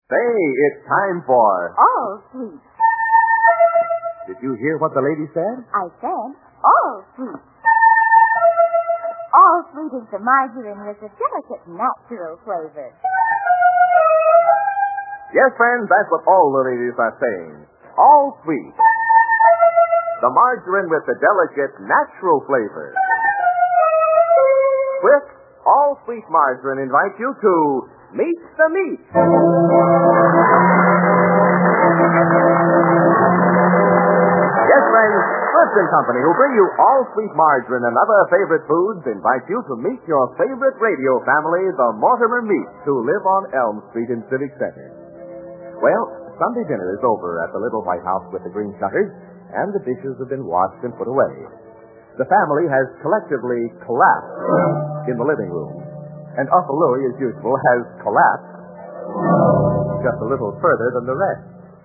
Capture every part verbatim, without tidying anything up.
Say, it's time for... All sweet. Did you hear what the lady said? I said all sweet. All sweet is the margarine with a delicate natural flavor. Yes, friends, that's what all the ladies are saying. All sweet. The margarine with the delicate natural flavor. With all sweet margarine invites you to Meet the Meat. Yes, friends, Fritz and Company, who bring you all sweet margarine and other favorite foods, invite you to meet your favorite radio family, the Mortimer Meats, who live on Elm Street in Civic Center. Well, Sunday dinner is over at the little White House with the green shutters, and the dishes have been washed and put away. The family has collectively collapsed in the living room, and Uncle Louie, as usual, has collapsed just a little further than the rest.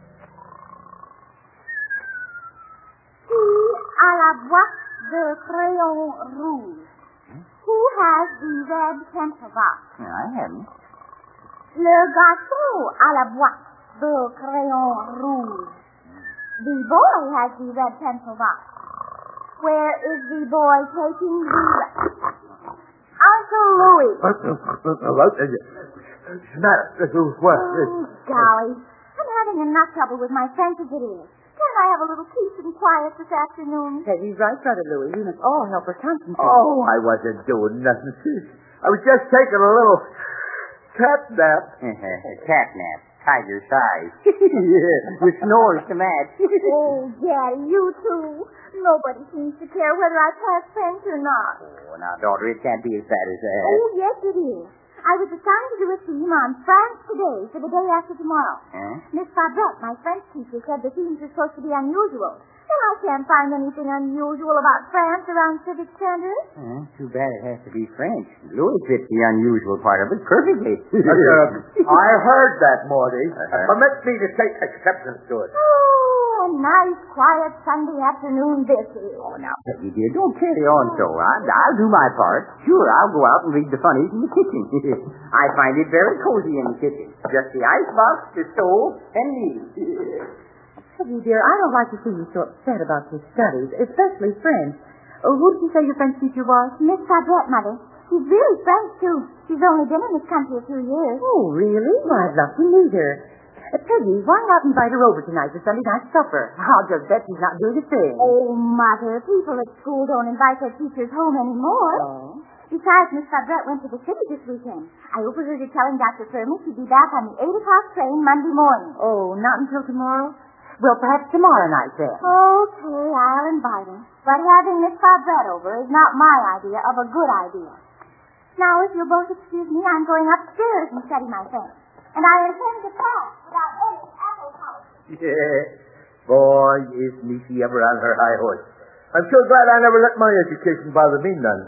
À la boîte de crayon rouge. Hmm? Who has the red pencil box? I haven't. Le gâteau à la boîte de crayon rouge. The boy has the red pencil box. Where is the boy taking the... Uncle Louie. What's the matter? What? Oh, golly. I'm having enough trouble with my friends as it is. Can't I have a little peace and quiet this afternoon? Peggy's right, Brother Louie. We must all help her concentrate. Oh, I wasn't doing nothing. I was just taking a little cat nap. Cat nap. Tiger size. Yeah, with snores to match. Oh, Daddy, you too. Nobody seems to care whether I pass French or not. Oh, now, daughter, it can't be as bad as that. Oh, yes, it is. I was assigned to do a theme on France today for the day after tomorrow. Huh? Miss Fabrette, my French teacher, said the themes are supposed to be unusual. And I can't find anything unusual about France around Civic Center. Huh? Too bad it has to be French. Louis fits the unusual part of it perfectly. uh, I heard that, Morty. Uh-huh. Permit me to take exception to it. Oh, a nice, quiet Sunday afternoon this is. Oh, now, Peggy, dear, don't carry on so. I'll, I'll do my part. Sure, I'll go out and read the funnies in the kitchen. I find it very cozy in the kitchen. Just the icebox, the stove, and me. Peggy, dear, I don't like to see you so upset about your studies, especially French. Oh, who did you say your French teacher was? Miss Fabrette, Mother. She's really French, too. She's only been in this country a few years. Oh, really? Well, I'd love to meet her. Uh, Peggy, why not invite her over tonight for Sunday night supper? I'll just bet she's not doing a thing. Oh, Mother, people at school don't invite their teachers home anymore. Oh? Besides, Miss Fabrette went to the city this weekend. I overheard her telling Doctor Furman she'd be back on the eight o'clock train Monday morning. Oh, not until tomorrow? Well, perhaps tomorrow night, then. Okay, I'll invite her. But having Miss Fabrette over is not my idea of a good idea. Now, if you'll both excuse me, I'm going upstairs and study my French. And I intend to pass without any apple polish. Yeah. Boy, is Missy ever on her high horse. I'm so glad I never let my education bother me none.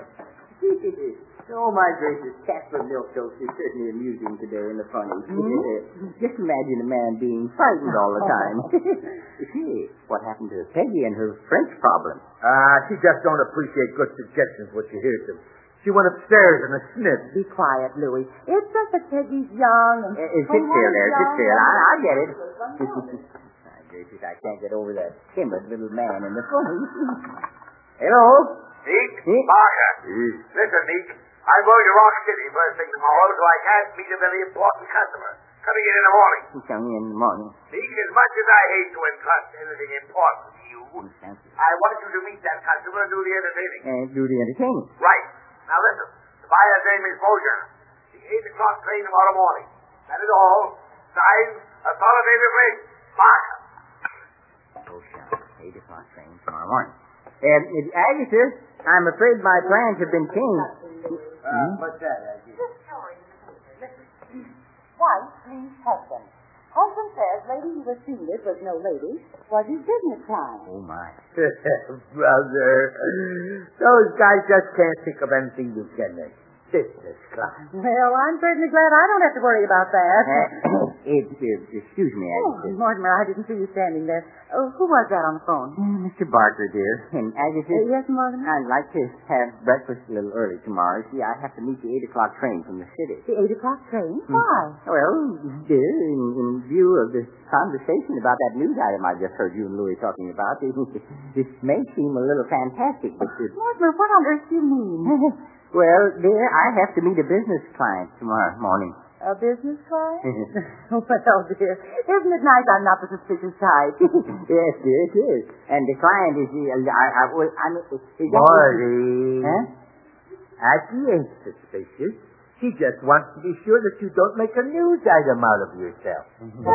Oh, my gracious, Casper Milquetoast is certainly amusing today in the funny. Mm-hmm. Just imagine a man being frightened all the time. See, what happened to Peggy and her French problem? Ah, uh, she just don't appreciate good suggestions when she hears them. She went upstairs in a sniff. Be quiet, Louie. It's just that Peggy's young. And uh, sit still there, sit still. I, I get it. My gracious, I can't get over that timid little man in the funny. Hello? Meek? Parker. Mm. Listen, Meek. I'm going to Rock City first thing tomorrow, so I can't meet a very important customer. Coming in in the morning. Coming in in the morning. Meek, as much as I hate to entrust anything important to you, I want you to meet that customer and do the entertaining. And do the entertaining. Right. Now listen, the buyer's name is Beauchamp. The eight o'clock train tomorrow morning. That is all. Signed, authoritative ring, Parker. Beauchamp, eight o'clock train tomorrow morning. Um, Agatha, I'm afraid my plans have been changed. Uh, hmm? What's that, Agatha? This story is listen. Wife, please, husband. Husband says lady he was seen with was no lady, was his business time. Oh, my. Brother, those guys just can't think of anything you can make. business class. Well, I'm certainly glad I don't have to worry about that. Uh, it, uh, excuse me, Oh, Agatha. Mortimer, I didn't see you standing there. Oh, who was that on the phone? Uh, Mister Barker, dear. And Agatha, Uh, yes, Mortimer? I'd like to have breakfast a little early tomorrow. See, I have to meet the eight o'clock train from the city. The eight o'clock train? Why? Well, dear, in, in view of the conversation about that news item I just heard you and Louis talking about, it, this may seem a little fantastic, but it, Mortimer, what on earth do you mean? well, dear, I have to meet a business client tomorrow morning. A business client? Oh, well, dear, isn't it nice I'm not the suspicious type? Yes, dear, it is. And the client is, uh, I, I, well, I mean, is that Marty. Huh? Aggie ain't suspicious. She just wants to be sure that you don't make a news item out of yourself.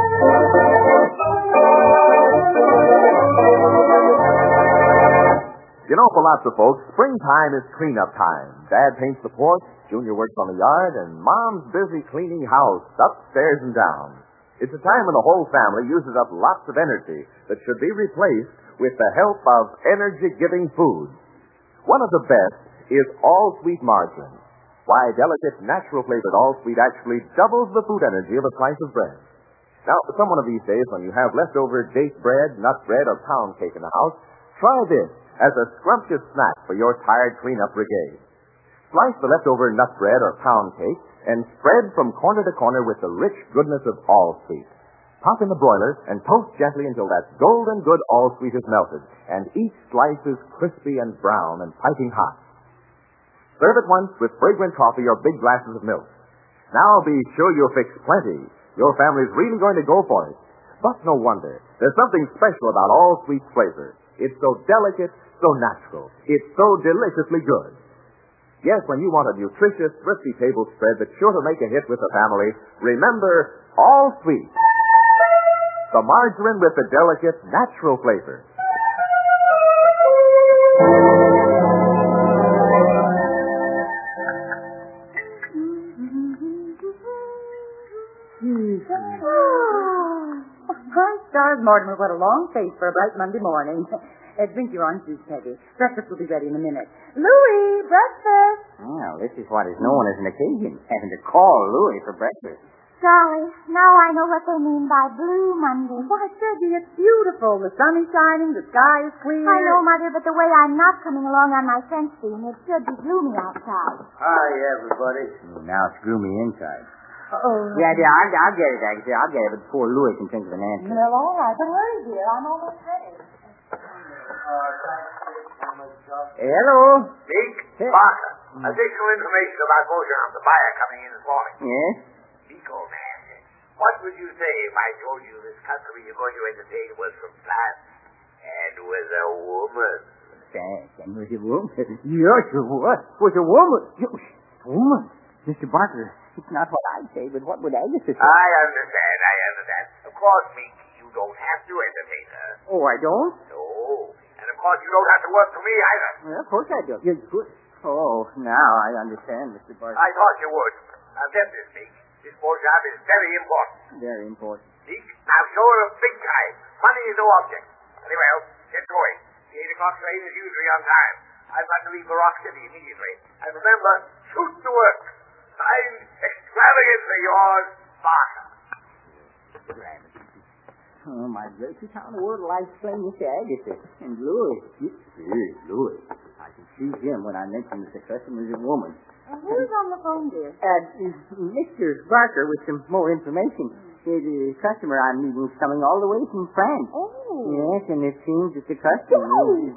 You know, for lots of folks, springtime is cleanup time. Dad paints the porch, Junior works on the yard, and Mom's busy cleaning house, upstairs and down. It's a time when the whole family uses up lots of energy that should be replaced with the help of energy-giving foods. One of the best is all-sweet margarine. Why, delicate, natural-flavored all-sweet actually doubles the food energy of a slice of bread. Now, some one of these days when you have leftover date bread, nut bread, or pound cake in the house, try this as a scrumptious snack for your tired cleanup brigade. Slice the leftover nut bread or pound cake and spread from corner to corner with the rich goodness of all-sweet. Pop in the broiler and toast gently until that golden good all-sweet is melted, and each slice is crispy and brown and piping hot. Serve at once with fragrant coffee or big glasses of milk. Now be sure you'll fix plenty. Your family's really going to go for it. But no wonder. There's something special about all-sweet flavor. It's so delicate, so natural. It's so deliciously good. Yes, when you want a nutritious, thrifty table spread that's sure to make a hit with the family, remember All Sweet. The margarine with the delicate, natural flavor. Hi, stars, Mortimer. What a long face for a bright Monday morning. Uh, drink your orange juice, Peggy. Breakfast will be ready in a minute. Louis, breakfast! Well, this is what is known as an occasion, having to call Louis for breakfast. Golly, now I know what they mean by Blue Monday. Why, Peggy, it's beautiful. The sun is shining, the sky is clear. I know, Mother, but the way I'm not coming along on my fence beam, it should be gloomy outside. Hi, everybody. Now it's gloomy inside. Oh. Yeah, dear, I'll, I'll get it, Agatha. I'll get it before Louis can think of an answer. Well, all right. But hurry, dear. I'm almost ready. Hello? Deke Hey. Barker. Additional information about Beauchamp, the buyer coming in this morning. Yes? Deke, old man, what would you say if I told you this customer you're going to entertain was from France and was a woman? Thanks. And was a woman? Yes, it was. Was a woman. Yes, woman. Mister Barker, it's not what I'd say, but what would Agatha say? I understand, I understand. Of course, Meek, you don't have to entertain her. Oh, I don't? No. And of course, you don't have to work for me either. Well, of course I don't. Yes, good. Oh, now I understand, Mister Barker. I thought you would. Now, get this, Meek. This Beauchamp is very important. Very important. Meek, I'll show her a big time. Money is no object. Very well, get going. The eight o'clock train is usually on time. I've got to leave for Rock City immediately. And remember, shoot to work. Signed, extravagantly yours, Barker. Oh, my gracious, how in the world will I explain this to Agatha? And Louis, yes, Louis. I can see him when I mention that the customer's a woman. Uh, who's on the phone, dear? Uh, Mister Barker with some more information. Uh, the customer I'm meeting is coming all the way from France. Oh. Yes, and it seems that the customer is...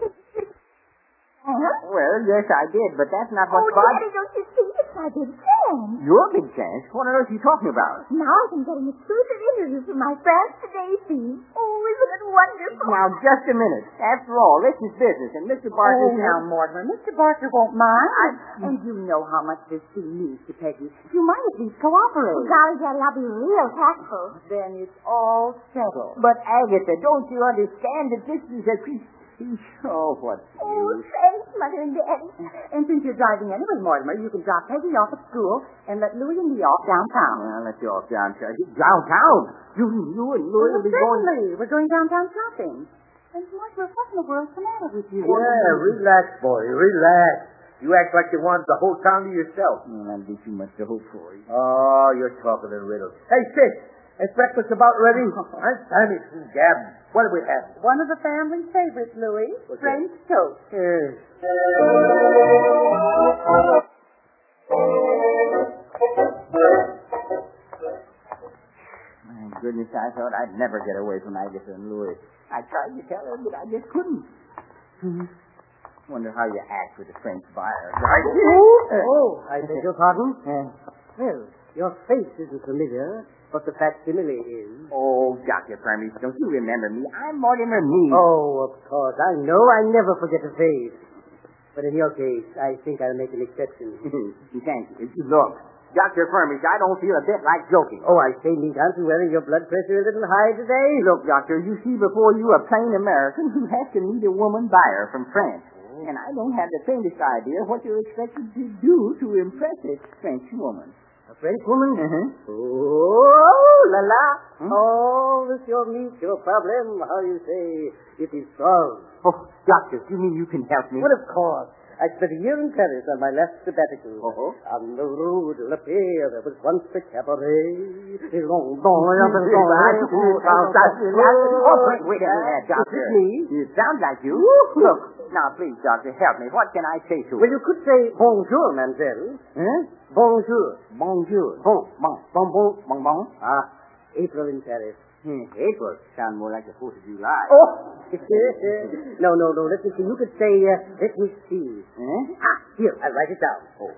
Huh? Well, yes, I did, but that's not Oh, what bothers... Daddy, don't you see? It's my big chance. Your big chance? What on earth are you talking about? Now I can get an exclusive interview from my France Today feed. Oh, isn't it wonderful? Now, just a minute. After all, this is business, and Mister Barker... Oh, now, Mortimer, Mister Barker won't mind. I, and you know how much this fee means to Peggy. You might at least cooperate. Oh, golly, Daddy, I'll be real tactful. Then it's all settled. But, Agatha, don't you understand that this is a piece... Oh, what's the Oh, use? thanks, Mother and Daddy. And since you're driving anyway, Mortimer, you can drop Peggy off at school and let Louie and me off downtown. Well, let's go off downtown. Downtown? You, you and Louis will be going... Certainly. We're going downtown shopping. And, Mortimer, what in the world's the matter with you? Yeah, relax, boy, relax. You act like you wanted the whole town to yourself. Mm, that'd be too much to hope for. Oh, you're talking in riddles. Hey, sis, is breakfast about ready? I'm Sammy from Gavin. What do we have? One of the family's favorites, Louis. What's French toast. Yes. My goodness, I thought I'd never get away from Agatha and Louis. I tried to tell her, but I just couldn't. Hmm. Wonder how you act with a French buyer. Right. Oh, I beg your pardon? Uh, Well, your face isn't familiar, but the facsimile is. oh, Doctor Permis, don't you remember me? I'm Mortimer Meade. Oh, of course. I know I never forget a face. But in your case, I think I'll make an exception. Thank you. Look, Doctor Permis, I don't feel a bit like joking. Oh, I say, Meade, aren't you wearing your blood pressure a little high today? Look, Doctor, you see before you a plain American who has to meet a woman buyer from France. And I don't have the faintest idea what you're expected to do to impress this French woman. A French woman? Uh-huh. Oh, la la. Hmm? Oh, Monsieur Meade, your problem, how you say, it is solved. Oh, Doctor, you mean you can help me? Well, of course. I spent a year in Paris on my last sabbatical. Uh-huh. On the road de la paix, there was once a cabaret. Et l'on Oh, wait, wait a minute, Doctor. Is it me? It sounds like you. Look, now please, Doctor, help me. What can I say to her? Well, you could say bonjour, mademoiselle. Huh? Bonjour. Bonjour. Bon. Bon. Bon, bon, bon, bon. Ah, April in Paris. Hmm, April. Sound more like the fourth of July. Oh! no, no, no. Let me see. You could say, uh, let me see. Huh? Ah, here, I'll write it down. Oh.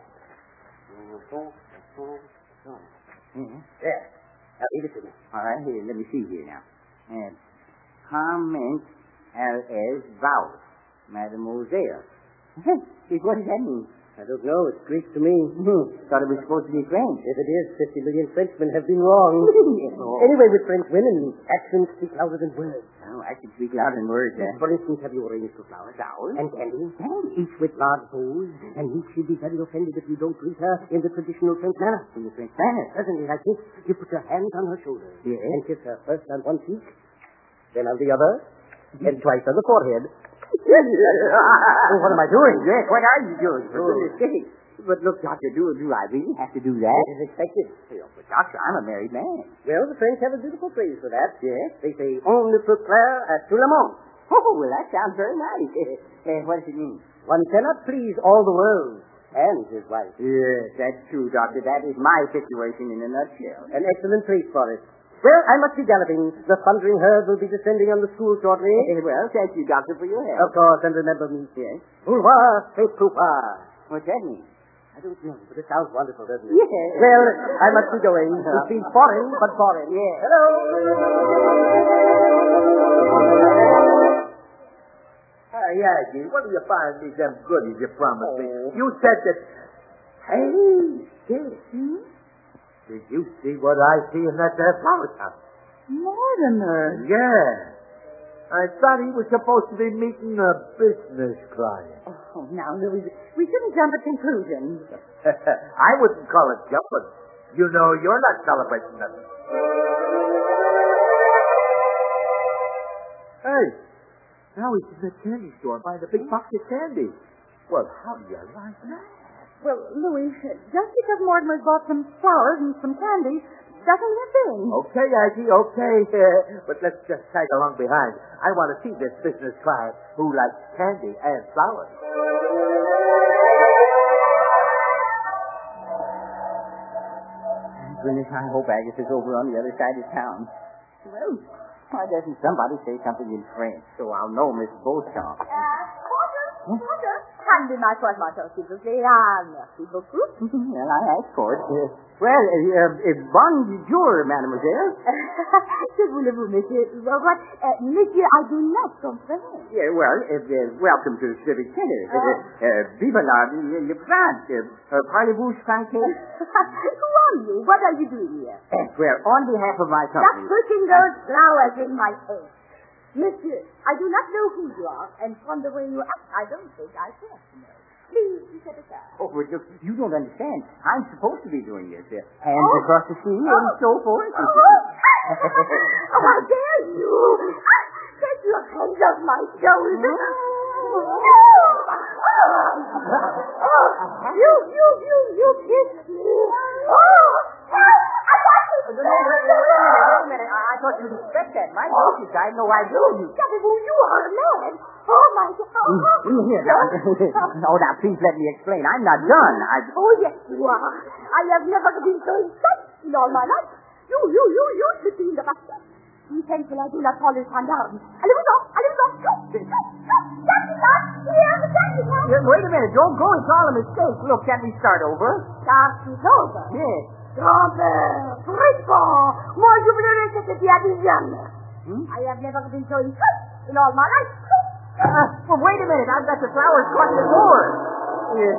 Hmm. There. Now, read it to me. All right, here, let me see here now. And comment as vowel, mademoiselle. See, what does that mean? I don't know. It's Greek to me. Thought it was supposed to be French. If it is, fifty million Frenchmen have been wrong. Oh. Anyway, with French women, actions speak louder than words. Oh, I can speak loud in words, eh? For instance, have you arranged for flowers? Flowers? And candy? Candy. Each with large bows. And each should be very offended if you don't greet her in the traditional French manner. In the French manner? Presently, like this, you put your hands on her shoulder. Yes. And kiss her first on one cheek, then on the other, and twice on the forehead. Oh, what am I doing? Yes, what are you doing? For Oh. goodness sake. But look, Doctor, do, do I really have to do that? It is expected. Oh, but Doctor, I'm a married man. Well, the French have a beautiful phrase for that. Yes? They say, on ne peut plaire à tout le monde. Oh, well, that sounds very nice. Uh, what does it mean? One cannot please all the world and his wife. Yes, that's true, Doctor. That is my situation in a nutshell. An excellent phrase for it. Well, I must be galloping. The thundering herd will be descending on the school shortly. Eh, well, thank you, Doctor, for your Of help. course, and remember me. Yes? Boulevard Saint Poupard. What's that mean? I don't know, but it sounds wonderful, doesn't it? Yes. Well, I must be going. It seems foreign, but foreign. Yes. Hello. Hi, Aggie, what do you find me them goodies you promised me? Oh. You said that... Hey, kid. Hmm? Did you see what I see in that there flower shop? Mortimer. Yeah. I thought he was supposed to be meeting a business client. Oh, now, Louis, we shouldn't jump at conclusions. I wouldn't call it jumping. You know, you're not celebrating nothing. Hey, now he's in the candy store buying a big box of candy. Well, how do you like that? Well, Louis, just because Mortimer's bought some flowers and some candy doesn't mean a thing. Okay, Aggie, okay. Uh, but let's just tag along behind. I want to see this business client who likes candy and flowers. Goodness, I hope Agatha's over on the other side of town. Well, why doesn't somebody say something in French so I'll know Miss Beauchamp? Uh, Porter, Porter, handez ma toile matin, s'il vous plaît. Ah, merci beaucoup. Well, I asked for it. Uh, well, uh, uh, bonjour, mademoiselle. Que voulez-vous, monsieur? Well, what? Uh, monsieur, I do not comprehend. Yeah, well, uh, uh, welcome to the Civic Center. Uh, uh, vive la, le, le France. Uh, uh, parlez-vous français? Who are you? What are you doing here? Uh, well, on behalf of my Stop company... putting those flowers in my face. Monsieur, I do not know who you are, and from the way you act, I don't think I care to know. Please, step aside. Oh, but look, you don't understand. I'm supposed to be doing this. Uh, hands Oh. across the sea and Oh. so forth. Oh, oh, how dare you! Take your hands off my shoulders! No! You, you, you, you kissed me. Oh, I got you. Wait a minute. I thought you'd expect that. My goodness, I had no idea you. Gabagoo, you are mad. Oh, my God. Here, now. Oh, now, please let me explain. I'm not done. I... Oh, yes, you are. I have never been so excited in all my life. You, you, you, you should be in the basket. Be thankful I do not fall in down. Allez-vous donc, allez-vous donc. Taxi car, here, the taxi car. Yeah, wait a minute. Don't go. It's all a mistake. Look, can't we start over? Taxi's over. Yes. Grand-père, fripon, moi je voudrais que c'était à Diane. Hmm? I have never been so excited in all my life. Uh, well, wait a minute. I've got the flowers caught in the door. Yes.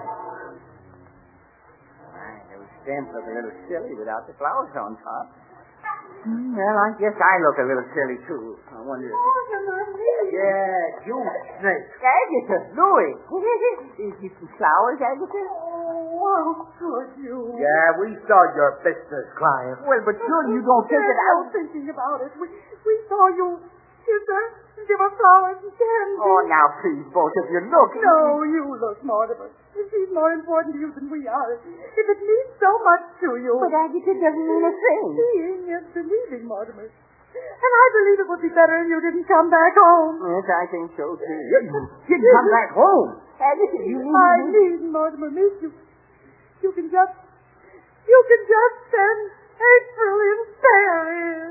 Those stamps look a little silly without the flowers on top. Hmm, well, I guess I look a little silly, too. I wonder... Oh, you're not really. Yeah, you snake. Agatha, Louis. Is it some flowers, Agatha? Oh, how could you? Yeah, we saw your business client. Well, but surely you don't take it out. Thinking about it, we, we saw you kiss her and give her flowers and candy. Oh, now, please, both of you, look. No, you look, Mortimer. She's more important to you than we are. If it means so much to you. But Agatha doesn't mean a thing. Seeing is believing, Mortimer. And I believe it would be better if you didn't come back home. Yes, I think so, too. You didn't come back home. Agatha, you mean... I need Mortimer, miss you. You can just... You can just send April in Paris.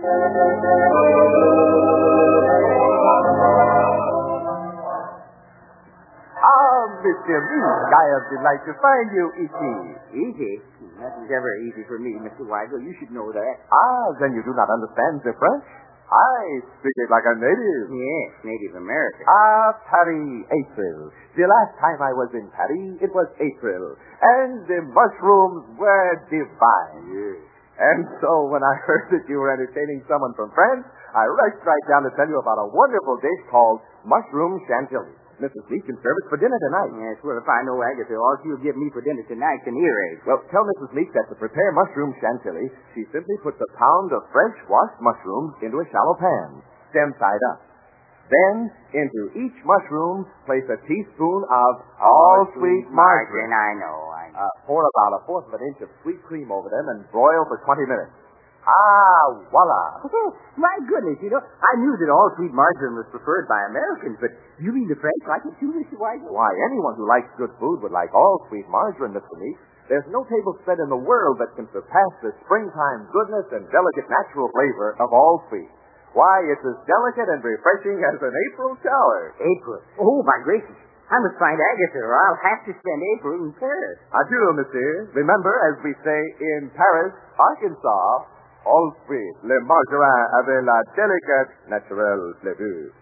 Ah, Mister Meek, I am delighted to find you, Easy. Easy? Nothing's ever easy for me, Mister Weigel. You should know that. Ah, then you do not understand the French? I speak it like a native. Yes, Native American. Ah, Paris, April. The last time I was in Paris, it was April, and the mushrooms were divine. Yes. And so when I heard that you were entertaining someone from France, I rushed right down to tell you about a wonderful dish called mushroom chantilly. Missus Lee can serve it for dinner tonight. Yes, well, if I know Agatha, all she'll give me for dinner tonight's an earache. Well, tell Missus Leek that to prepare mushroom chantilly, she simply puts a pound of fresh washed mushrooms into a shallow pan, stem side up. Then, into each mushroom, place a teaspoon of all sweet margarine. I know, I know. Uh, pour about a fourth of an inch of sweet cream over them and broil for twenty minutes. Ah, voila. My goodness, you know, I knew that all sweet margarine was preferred by Americans, but you mean the French like it too, Mister Weigel? Why, anyone who likes good food would like all sweet margarine, Mister Meek. There's no table spread in the world that can surpass the springtime goodness and delicate natural flavor of all sweet. Why, it's as delicate and refreshing as an April shower. April? Oh, my gracious. I must find Agatha, or I'll have to spend April in Paris. Adieu, monsieur. Remember, as we say in Paris, Arkansas, all sweet, le margarine avec la délicate naturelle flavor.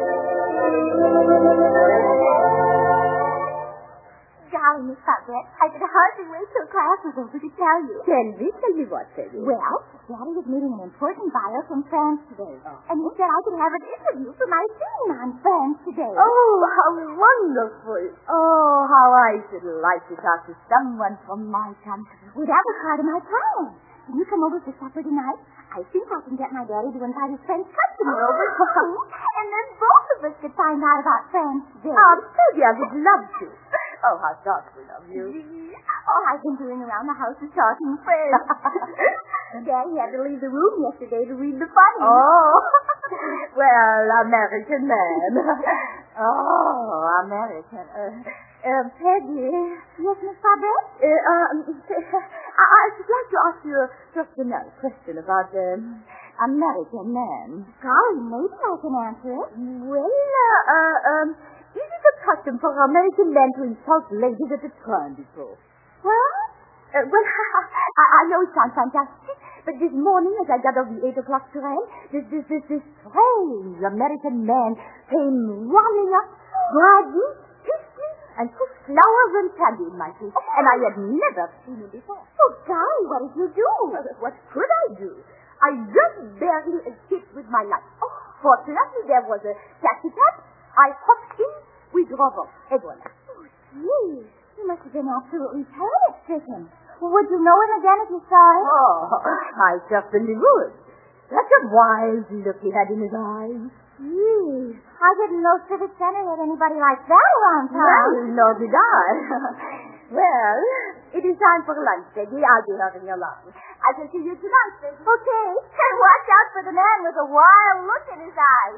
Golly, Miss Bucket, I could hardly wait till class was over to tell you. Tell me, tell me what, tell me. Well, Daddy was meeting an important buyer from France today. Oh. And he said I could have an interview for my theme on France today. Oh, how wonderful. Oh, how I should like to talk to someone from my country. Well, that was part of my plan. Can you come over for supper tonight? I think I can get my daddy to invite his French customer over too. And then both of us could find out about France today. Oh, Peggy, I would love to. Oh, how thoughtful of you. Oh, I've been doing around the house and talking French. Daddy had to leave the room yesterday to read the funny. Oh, well, American man. Oh, American. Uh, uh, Peggy. Yes, Miss Babette? Uh, um, I, I should like to ask you just another question about um, American men. Golly, maybe I can answer it. Well, uh, uh, um, is it a custom for American men to insult ladies at the train depot? What? Uh, well, I, I know it sounds fantastic, but this morning as I got off the eight o'clock train, this, this, this, this strange American man came running up, bragging, kissed me, and put flowers and candy in my face, and I had never seen him before. Oh, golly, what did you do? Uh, what could I do? I just barely escaped with my life. Oh, fortunately, there was a taxi cab. I hopped in, we drove off. Everyone. Oh, gee, you must have been absolutely panic-stricken. Would you know him again if you saw him? Oh, I certainly would. Such a a wild look he had in his eyes. Gee, I didn't know Civic Center had anybody like that around town. Well, nor did I. Well, it is time for lunch, Peggy. I'll be helping you along. I shall see you tonight, Peggy. Okay, and watch out for the man with a wild look in his eyes.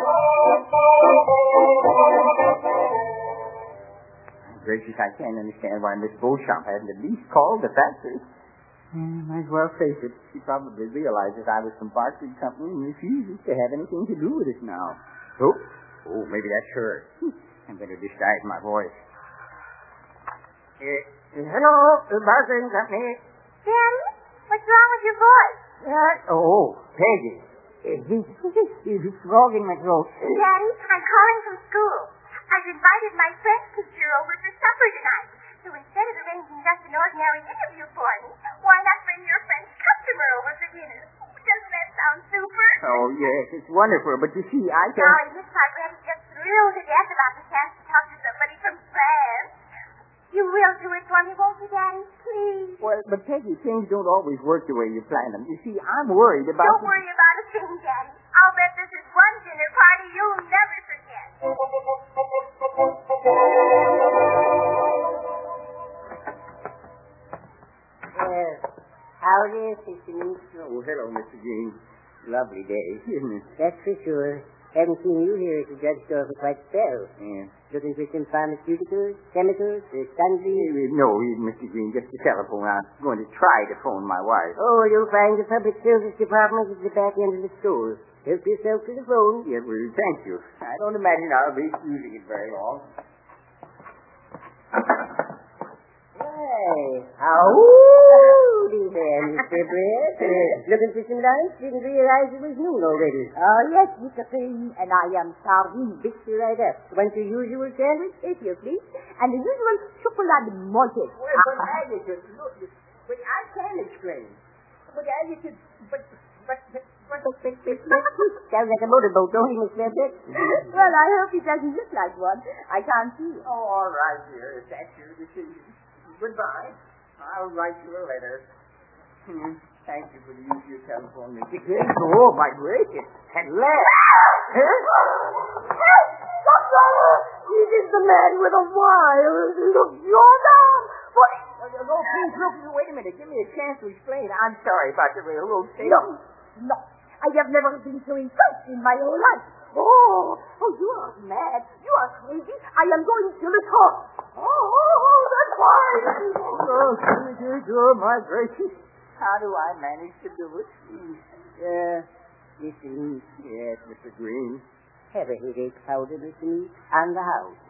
Gracious, I can't understand why Miss Beauchamp hasn't at least called the factory. Hmm, might as well face it. She probably realizes I was from Barclay Company and refuses to have anything to do with us now. Oh, oh, maybe that's her. I'm going to disguise my voice. Uh, hello, Barclay Company. Daddy, what's wrong with your voice? Uh, oh, Peggy. It's frog in my throat. Daddy, I'm calling from school. I've invited my French teacher over for supper tonight. So instead of arranging just an ordinary interview for me, why not bring your French customer over for dinner? Doesn't that sound super? Oh, yes, it's wonderful. But you see, I can... Darling, Miss Piper is just thrilled to death about the chance to talk to somebody from France. You will do it for me, won't you, Daddy? Please. Well, but Peggy, things don't always work the way you plan them. You see, I'm worried about... Don't worry about a thing, Daddy. I'll bet this is one dinner party you'll never forget. Well, how it is, Mister Meeks? Oh, hello, Mister Green. Lovely day, isn't it? That's for sure. Haven't seen you here at the drugstore for quite a spell. Yeah. Looking for some pharmaceuticals, chemicals, or sundries? Uh, no, Mister Green, just the telephone. I'm going to try to phone my wife. Oh, you'll find the public service department at the back end of the store. Help yourself to the phone. Yeah, well, thank you. I don't imagine I'll be using it very long. Hey, howdy there, Mister Brett. Uh, looking for some lunch? Didn't realize it was noon already. Oh, yes, Mister Payne, and I am sardine. Fix you right up. Want your usual sandwich? If you please. And the usual chocolate monte. Well, but adjective, look, but I can explain. But adjective, but, but, but, but, but, but, but, but, sounds like a motorboat, don't you, Miss Bedford? Well, I hope it doesn't look like one. I can't see it. Oh, all right, dear. If that's your decision. Goodbye. I'll write you a letter. Hmm. Thank you for the use of your telephone, Mister Green. Oh, my gracious. At last. Huh? Hey, doctor! It is the man with a wild look. You're down. What? Oh, no, please, look, wait a minute. Give me a chance to explain. I'm sorry about the railroad station. No, no. I have never been so impressed in my whole life. Oh, oh, you are mad. You are crazy. I am going to kill it all. Oh, oh, that's why. Oh, good, oh, my gracious. How do I manage to do it? Uh, Mister Meeks. Yes, Mister Green. Have a headache powder, Mister Meeks, on the house.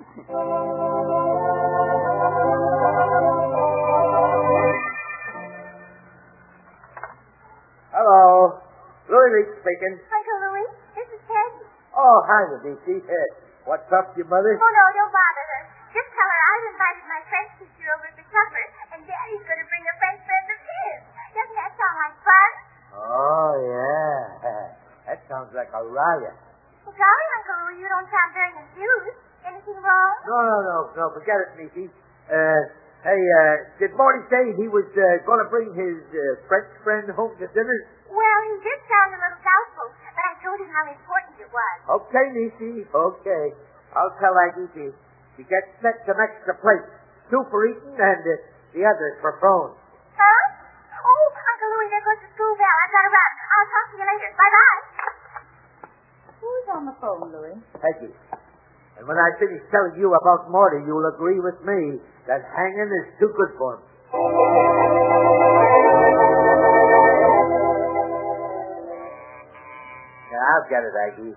Hello. Louis Meeks speaking. Uncle Louis, this is Peggy. Oh, hi, Meeksy. Uh, what's up, your mother? Oh, no, don't bother her. Just tell her I've invited my French teacher over for supper, and Daddy's going to bring a French friend of his. Doesn't that sound like fun? Oh, yeah. That sounds like a riot. Well, golly, Uncle Louis, you don't sound very enthused. Anything wrong? No, no, no, no. Forget it, Meeksy. Uh, hey, uh, did Morty say he was uh, going to bring his uh, French friend home to dinner? Well, he did sound a little doubtful, but I told him how important it was. Okay, Meeksy. Okay. I'll tell Aggie to, to get set some extra plates. Two for eating and uh, the others for phone. Huh? Oh, Uncle Louis, there goes the school bell. I've got to run. I'll talk to you later. Bye-bye. Who's on the phone, Louis? Peggy. And when I finish telling you about Morty, you'll agree with me that hanging is too good for him. Yeah, I'll get it, Aggie.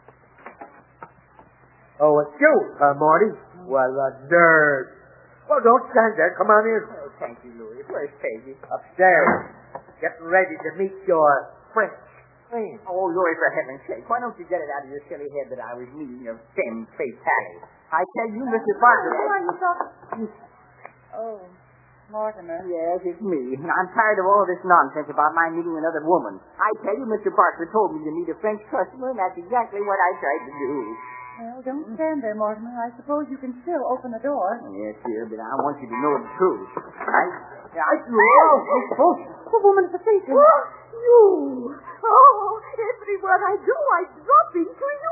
Oh, it's you, huh, Morty? Well, a nerd. Well, don't stand there. Come on in. Oh, thank you, Louis. Where's Peggy? Upstairs. Getting ready to meet your French friend. Oh, Louis, for heaven's sake, why don't you get it out of your silly head that I was meeting a femme fatale? I tell you, Mister Barker. Who are you talking? Oh, Mortimer. Yes, it's me. I'm tired of all this nonsense about my meeting another woman. I tell you, Mister Barker told me to meet a French customer, and that's exactly what I tried to do. Well, don't stand there, Mortimer. I suppose you can still open the door. Yes, dear, but I want you to know the truth. I, I, oh, The woman at the station. You! Oh, what I do, I drop into you.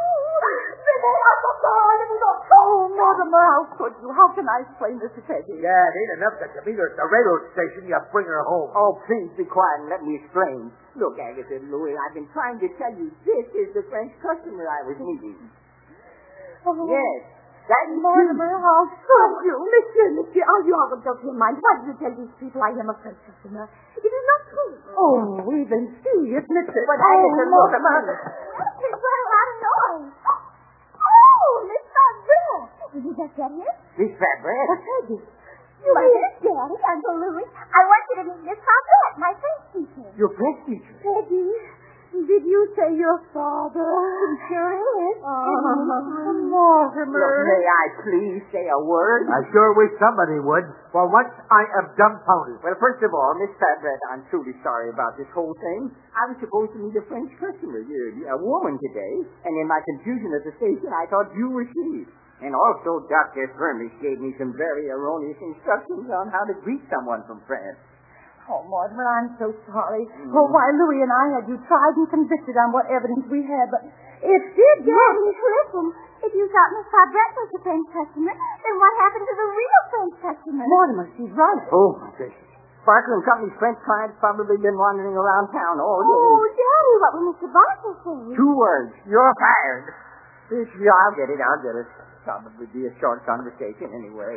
Oh, Mortimer, how could you? How can I explain this to Teddy? Yeah, it ain't enough that you meet her at the railroad station. You bring her home. Oh, please be quiet and let me explain. Look, Agatha Louis, I've been trying to tell you this is the French customer I was meeting. Oh. Yes, that's Mortimer, how could you? Monsieur, monsieur, are you out of your mind? Why did you tell these people I am a French customer? It is not true. Oh, even see, isn't it? But Agatha, oh, Mortimer. It's what a lot of noise. Oh, Miss Fabrice. Did you just get here? Miss Fabrice? What's Teddy? You did, Daddy, Uncle Louis. I want you to meet Miss Fabrice, my French teacher. Your French teacher? Teddy, did you say your father? He sure is. Oh, Mortimer. Look, may I please say a word? I sure wish somebody would. For once, I am dumbfounded. Well, first of all, Miss Fabrice, I'm truly sorry about this whole thing. I was supposed to meet a French customer, you're a woman today, and in my confusion at the station, I thought you were she. And also, Doctor Furmish gave me some very erroneous instructions on how to greet someone from France. Oh, Mortimer, I'm so sorry. Mm. Oh, why, Louis and I had you tried and convicted on what evidence we had, but it did Daddy, listen. If you thought Miss Fabrice was a French customer, then what happened to the real French customer? Mortimer, she's right. Oh, my goodness. Barker and Company's French client's probably been wandering around town all day. Oh, Daddy, what will Mister Barker say? Two words. You're fired. Yeah, I'll get it. I'll get it. Probably be a short conversation anyway.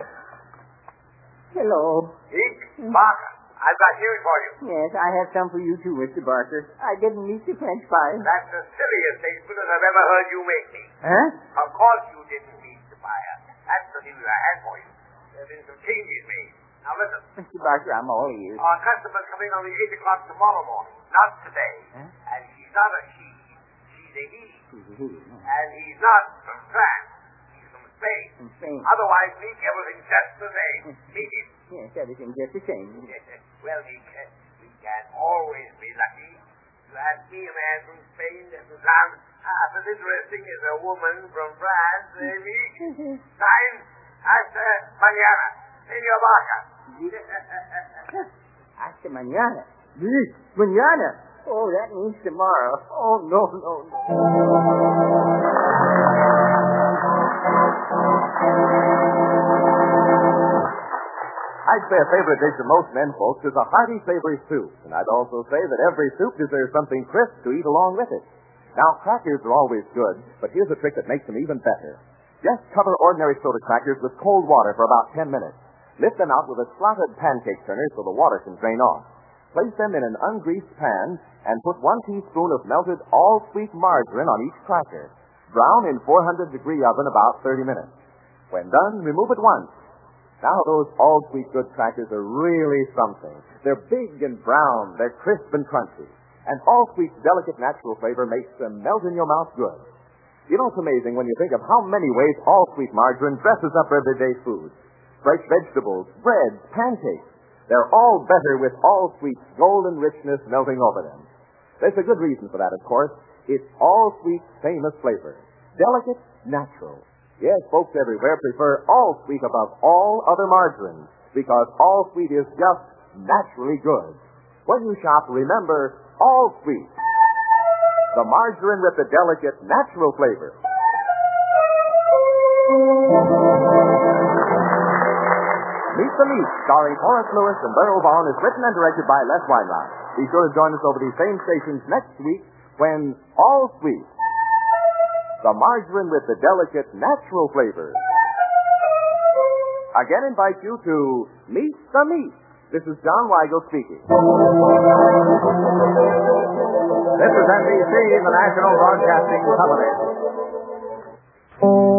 Hello. Dick Barker, I've got news for you. Yes, I have some for you too, Mister Barker. I didn't meet the French pie. That's the silliest statement I've ever heard you make me. Huh? Of course you didn't meet the buyer. That's the news I had for you. There have been some changes made. Now listen. Mister Barker, I'm all ears. Our customer's coming on the eight o'clock tomorrow morning, not today. Huh? And she's not a she. She's a he. He's a he. And he's not from France. He's from Spain. From Spain. Otherwise, Meek, everything's just the same. Meek it. Yes, everything's just the same. Well, Meek, we can always be lucky. You ask me, a man from Spain doesn't sound half as interesting as a woman from France, eh, Meek? Sign, hasta mañana. Senor Barker. Hasta mañana. Mañana. Oh, that means tomorrow. Oh, no, no, no. I'd say a favorite dish of most men folks is a hearty, savory soup. And I'd also say that every soup deserves something crisp to eat along with it. Now, crackers are always good, but here's a trick that makes them even better. Just cover ordinary soda crackers with cold water for about ten minutes. Lift them out with a slotted pancake turner so the water can drain off. Place them in an ungreased pan and put one teaspoon of melted all-sweet margarine on each cracker. Brown in four hundred degree oven about thirty minutes. When done, remove at once. Now those all-sweet good crackers are really something. They're big and brown, they're crisp and crunchy. And all-sweet's delicate natural flavor makes them melt in your mouth good. You know, it's amazing when you think of how many ways all-sweet margarine dresses up everyday food. Fresh vegetables, breads, pancakes. They're all better with all-sweet's golden richness melting over them. There's a good reason for that, of course. It's all-sweet's famous flavor. Delicate, natural. Yes, folks everywhere prefer all-sweet above all other margarines because all-sweet is just naturally good. When you shop, remember all-sweet. The margarine with the delicate, natural flavor. Meet the Meat, starring Horace Lewis and Burl Vaughn, is written and directed by Les Weinreich. Be sure to join us over these same stations next week when All Sweet, the margarine with the delicate, natural flavor, again invites you to Meet the Meat. This is John Weigel speaking. This is N B C, the National Broadcasting Company.